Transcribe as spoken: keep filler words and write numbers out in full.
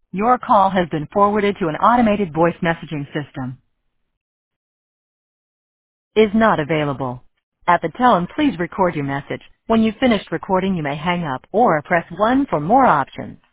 Your call has been forwarded to an automated voice messaging system. Is not available. At the tone, please record your message. When you've finished recording, you may hang up or press one for more options.